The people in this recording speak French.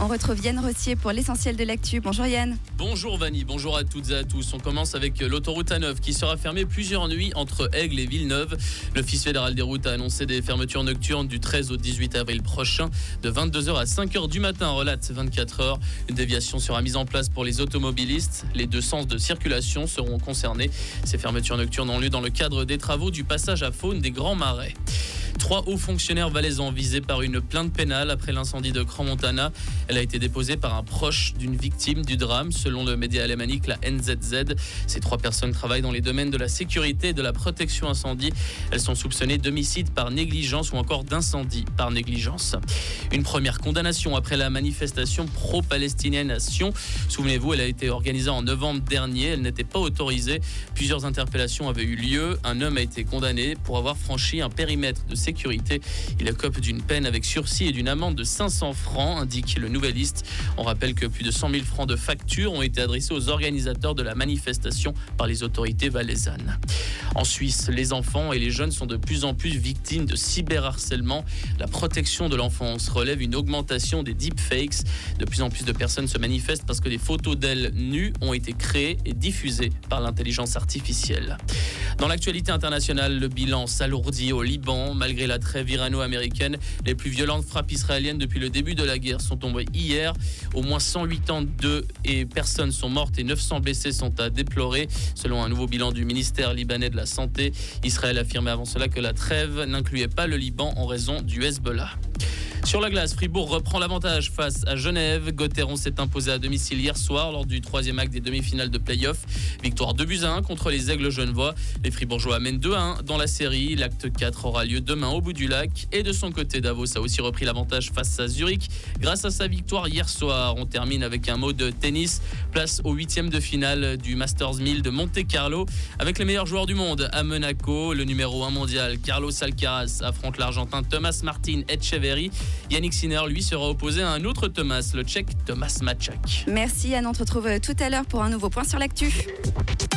On retrouve Yann Rossier pour l'essentiel de l'actu. Bonjour Yann. Bonjour Vanny, bonjour à toutes et à tous. On commence avec l'autoroute A9 qui sera fermée plusieurs nuits entre Aigle et Villeneuve. L'Office fédéral des routes a annoncé des fermetures nocturnes du 13 au 18 avril prochain de 22h à 5h du matin, relate 24h. Une déviation sera mise en place pour les automobilistes. Les deux sens de circulation seront concernés. Ces fermetures nocturnes ont lieu dans le cadre des travaux du passage à faune des Grands Marais. 3 hauts fonctionnaires valaisans visés par une plainte pénale après l'incendie de Crans-Montana. Elle a été déposée par un proche d'une victime du drame, selon le média alémanique, la NZZ. Ces 3 personnes travaillent dans les domaines de la sécurité et de la protection incendie. Elles sont soupçonnées d'homicide par négligence ou encore d'incendie par négligence. Une première condamnation après la manifestation pro-palestinienne à Sion. Souvenez-vous, elle a été organisée en novembre dernier. Elle n'était pas autorisée. Plusieurs interpellations avaient eu lieu. Un homme a été condamné pour avoir franchi un périmètre de sécurité. Il écope d'une peine avec sursis et d'une amende de 500 francs, indique le Nouvelliste. On rappelle que plus de 100 000 francs de factures ont été adressés aux organisateurs de la manifestation par les autorités valaisannes. En Suisse, les enfants et les jeunes sont de plus en plus victimes de cyberharcèlement. La protection de l'enfance relève une augmentation des deepfakes. De plus en plus de personnes se manifestent parce que des photos d'elles nues ont été créées et diffusées par l'intelligence artificielle. Dans l'actualité internationale, le bilan s'alourdit au Liban. Malgré la trêve irano-américaine, les plus violentes frappes israéliennes depuis le début de la guerre sont tombées hier. Au moins 182 personnes sont mortes et 900 blessés sont à déplorer, selon un nouveau bilan du ministère libanais de la Santé. Israël affirmait avant cela que la trêve n'incluait pas le Liban en raison du Hezbollah. Sur la glace, Fribourg reprend l'avantage face à Genève. Gauthieron s'est imposé à domicile hier soir lors du 3e acte des demi-finales de play-off. Victoire 2-1 contre les Aigles genevois. Les Fribourgeois mènent 2-1 dans la série. L'acte 4 aura lieu demain au bout du lac. Et de son côté, Davos a aussi repris l'avantage face à Zurich grâce à sa victoire hier soir. On termine avec un mot de tennis. Place au 8e de finale du Masters 1000 de Monte-Carlo avec les meilleurs joueurs du monde. À Monaco, le numéro 1 mondial Carlos Alcaraz affronte l'Argentin Thomas Martin Etcheverry. Yannick Sinner, lui, sera opposé à un autre Thomas, le Tchèque Thomas Maček. Merci Yann, on te retrouve tout à l'heure pour un nouveau point sur l'actu.